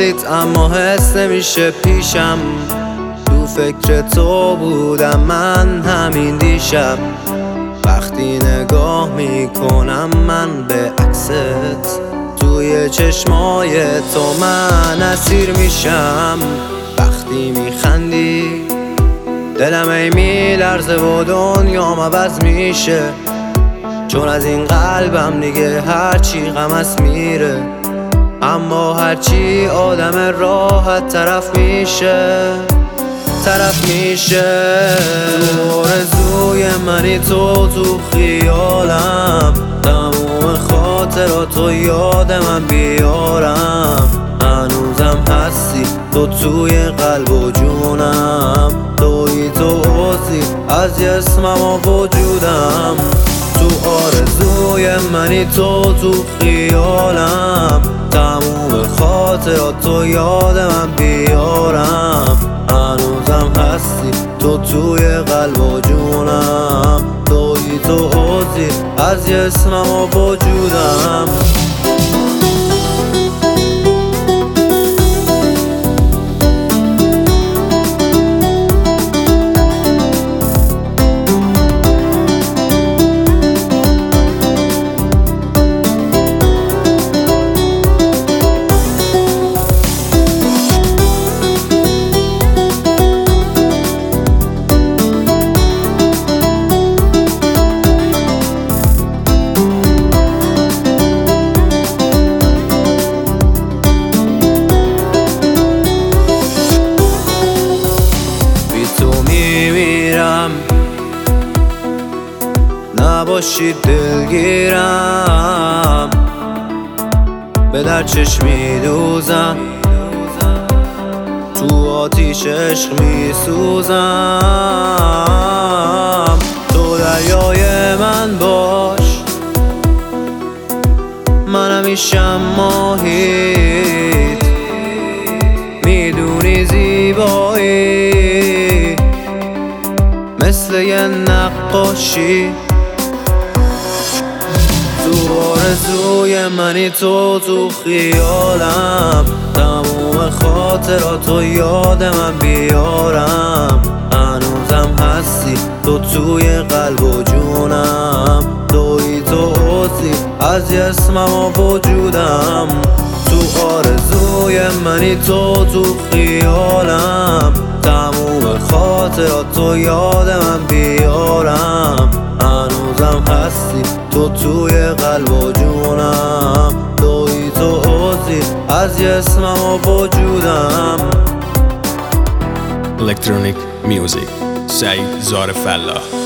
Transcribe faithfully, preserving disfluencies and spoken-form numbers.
حالیت اما حس نمیشه پیشم. تو فکر تو بودم من همین دیشب. وقتی نگاه میکنم من به عکست، توی چشمای تو من اسیر میشم. وقتی میخندی دلم ای میلرزه و دنیام عوض میشه، چون از این قلبم دیگه هرچی غم است میره. اما هرچی آدم راحت طرف میشه طرف میشه. تو آرزوی منی تو، تو خیالم تموم خاطراتو یاد من بیارم. هنوزم هستی تو توی قلب و جونم، توی تو عضوی از جسمم و وجودم. تو آرزوی منی تو، تو خیالم تموم خاطراتو یاد من بیارم. هنوزم هستی تو توی قلب و جونم، توی تو عضوی از جسمم و وجودم. نباشی دلگیرم، به در چشم میدوزم، تو آتیش عشق میسوزم. تو دریای من باش، من همیشم ماهیت، میدونی زیبایی مثل یه نقاشی. تو آرزوی منی تو، تو خیالم تموم خاطراتو یاد من بیارم. هنوزم هستی تو توی قلب و جونم، توی تو عضوی از جسمم و وجودم. تو آرزوی منی تو، تو خیالم تموم خاطراتو یاد من بیارم. هنوزم هستی تو توی قلب و جونم، توی تو عضوی از جسمم و وجودم. Electronic Music سعید زار فلاح.